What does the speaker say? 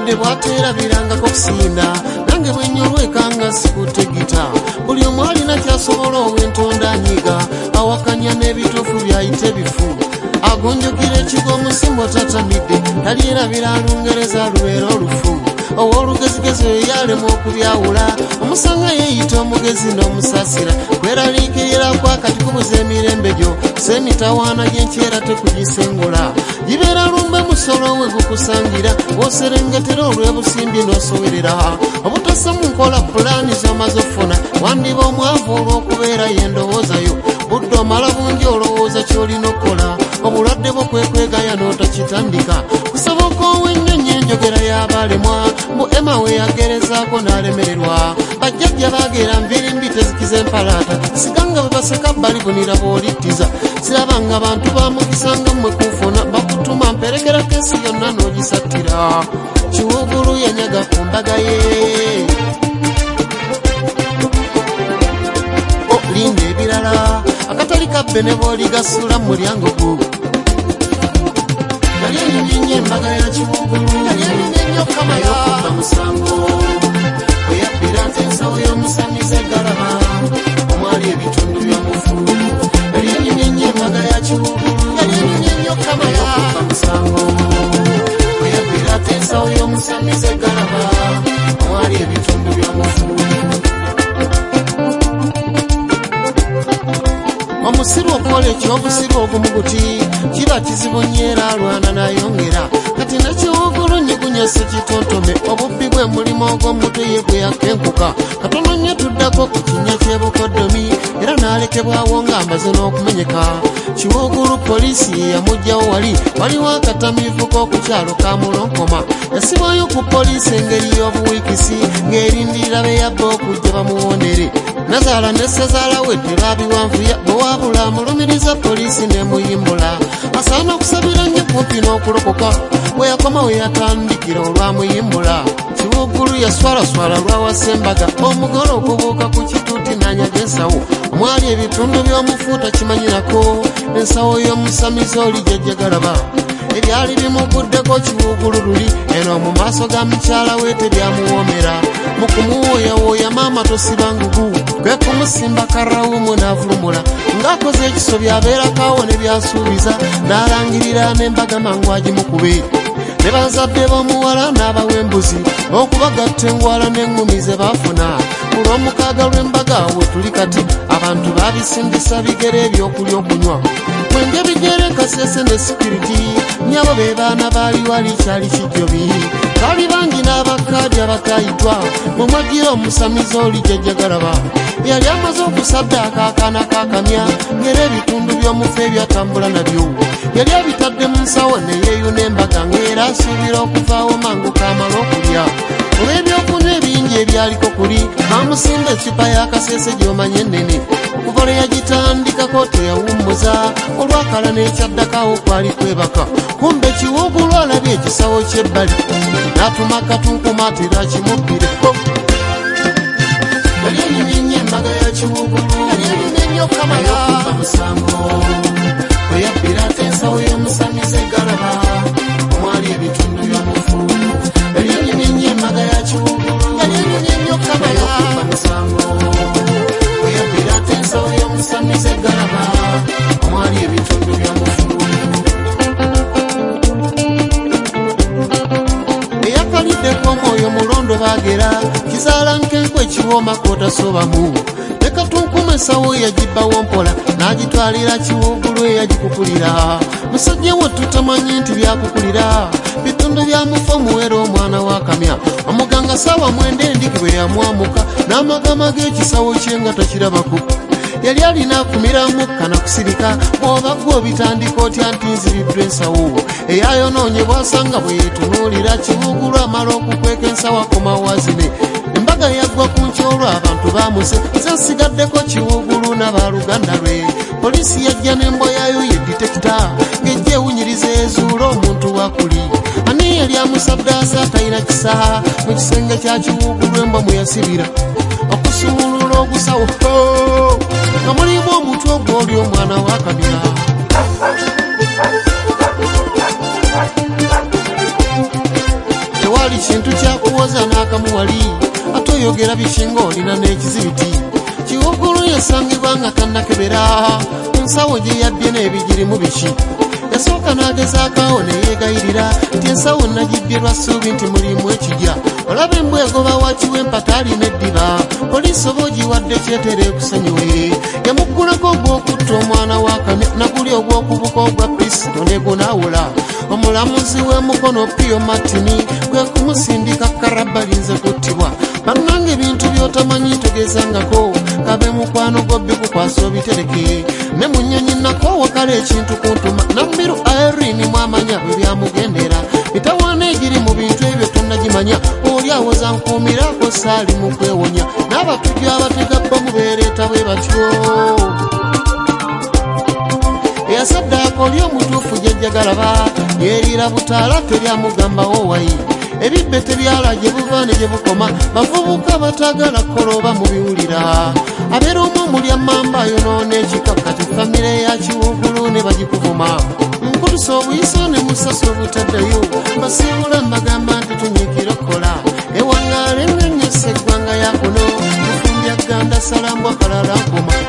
omukadde bw'ateera birangako kusinda nange bwennyolwekanga sikutegita buli omu alina kyasobola ow'entonda anyiga awakanya n'ebituufu byayite bifu agonjogera ekigo omusimbo tatamidde talyerabira alungereza lubeera olufu owoolugezigezi oyo yalema okubyawula omusanga yeeyita omugezi n'omusaasira kweraliikiriraku akati kubuza emirembe gyo semitawaana gy'enkyera tekugisengola gibeera lumbe musolo we gukusangira w'oserengetera olw'ebusimbi n'osowerera obutassa mu nkola pulaani z'omaze ofuna wandiba omwavu olw'okubeera yendowoozayo budde omala bungi olowooza ky'olina okukola obulwadde bwo kwekwegaya n'otakitandika kusoboka ow'ennyonyi enjogera y'abalemwa mbu ema we yagerezaako n'alemererwa bajjajja baagera nvirimbi tezikiza empalaata siganga bwe baseka balibunira bw'olittiza sirabanga abantu bamukisanga mmwe kunfuna bakutuma mperekera kensi yonna n'ogisattira kiwugulu yanyaga ku mbaga ye linda ebirala akatali kabbe ne bw'oligasula mu mulyango gwo yali enyumyenye embaga ya kiwugulu yali enyumyenye okamaya okubba musango bwe yabbira nti ensawo y'omusamize galaba omwali ebitundu byamufu yali enyumyenye embaga ya kiwugulu yali enyumyenye okamaya okubba musango bwe yabbira nti ensawo y'omusamize galaba omwali ebitundu byamufu omusiru okola ekyobusiru ogumuguti kiba kizibu nnyo era alwana nayongera kati nekiwugulu nyigunyese kitontome obubbi bwe mulimu ogw'omutwe ye gwe yakenkuka katono nnyo tuddako ku kinnya ky'ebukoddomi era n'alekebwawo ng'amaze n'okumenyeka kiwugulu poliisi yamugjawo waliwo akatamiivu k'okukyalo ka mulonkoma yasibwayo ku poliisi engeri y'obuwiikisi ng'erindirira be yabba okujja bamuwondere nazaala ne ssezaala we tebaabiwanvuya bwe wabula amulumiriza poliisi n'emuyimbula asaana okusabira nnyo kumpi n'okulokoka we yakoma we yatandikira olwamuyimbula kiwugulu yaswalaswala lwawasembaga omugole okubuuka ku kituuti n'anyaga ensawo omwali ebitundu by'omufu takimanyirako ensawo y'omusamize oli jjajjagalaba ebyali bimuguddeko kiwugulu luli eno mu maaso ga mukyala we tebyamuwoomera mu kumuwooyawooya maama tosiba ngugu gwe kumusimba karawumu n'avulumula ng'akoze ekisobya abeerakawo ne byasuubiza n'alangirira n'embaga mangu agimukube ne bazadde b'omuwala n'abawembuzi okubagatta engwala n'eŋŋumi ze baafuna ku lw'omukaaga lw'embaga we tuli kati abantu baabisindisa bigere ebyokulya okunywa mwenge bigere kasese ne sikiriti nyabo be baana baali wali kyali kijjobi kaali bangi n'abakaadi abatayiddwa mu mwagira omusamize oli jjajjagalaba yali amaze okusaddaaka akaana k'akamya ng'era ebitundu by'omufu ebyatambula nabyo yali abitadde mu nsawo ne yeeyuna embaga ng'era asuubira okuvaawo mangu kaamala okulya olw'ebyokunywa ebingi ebyaliko kuli bamusimba eccupa y'akaseese gy'omanye ennene okuva lwe yagitandikako teyawummuza olwakala n'ekyaddakawo kwali kwebaka kumbe kiwugulu alabye ekisawo ky'ebbali n'atuma katunkumu atera kimubbire yali enyumyenye embaga ya kiwugulu yali enyumyenye okamaya okubba musango bwe yabbira ate ensawo y'omusamize galaba omwali ebitundu byamufu yali enyumyenye embaga ya kiwugulu yali enyumyenye okamaya okubba musango bwe yabbira ate ensawo y'omusamize galaba omwali ebitundu byamufu eyakaliddeko omwoyo mulondo baagera kizaala nkenkwe ekiwooma kootasobamu ne katunkumu ensawo yagibbawo mpola n'agitwalira kiwugulu eyagikukulira musajja we tutamanyi nti byakukulira bitundu byamufa omuwera omwana w'akamya omuganga saawa mwenda endiki bwe yamwamuka n'amagama g'ekisawo kye nga takirabako yali alina akumiramu kana kusirika bw'oba gwe obitandika otya nti nziriddwa ensawo eyayonoonye bw'asanga bwe yeetunuulira kiwugulu amala okukweka ensawo akomawazine embaga yaggwa ku nkyolwo abantu baamuse nze nsigaddeko kiwugulu n'abaluganda lwe poliisi yajja n'embwa yayo ye ditekita ng'ejja ewunyiriza ezuula omuntu wakuli ani yali amusaddaasa atalina kisaha mu kisenge kya kiwugulu embwa mwe yasibira okusumulula ogusawo nga mulimu omutwe ogw'oli omwana w'akamira tewali kintu oyogera bishinga olina n'ekizibiti Kiwuugulu yasangibwa nga tannakebera nsawo gye yabbye n'ebigirimu biki yasooka n'agezaakawo ne yeegayirira nti ensawo nagibbye lwa ssuubi nti mulimu ekijja olaba embwegoba wakiwempata alina eddiba poliisi oba ogiwadde kyetere ekusonyiwe yamuggulako ogw'okutta omwana wa kane naguli ogw'okubuka ogwa kristo ne gunaawula omulamuzi w'emukono Pio Martini gwe kumusindika karabalinze kuttibwa bannange ebintu by'otamanyi tegezangako kabe mukwano gobbi kukwasa obitereke ne munyonyi nakoowa kale ekintu kuntuma nambiru Irene mwamanya bwe byamugendera mitawaana egiri mu bintu ebyo tonnagimanya oli awoza nkuumirako saali mu kwewonya n'abatujju abategabba mubeereeta bwe batyo eyasaddaaka oli omutuufu jjajjagalaba yeerira butaala teryamugambawo wayi ebibbe tebyala gye buva ne gye bukoma bavubuka batagala koloba mu biwulira abeera omu omulya mamba ayonoona ekika kati famire ya Kiwuugulu ne bagikuvuma nkulusa obuyiso ne musasa obutaddayo basiibula mbagamba nti tunyiikira okkola ewangaala ennyonyosa eggwanga yakuno mufumbya ganda salambwa kalala nkoma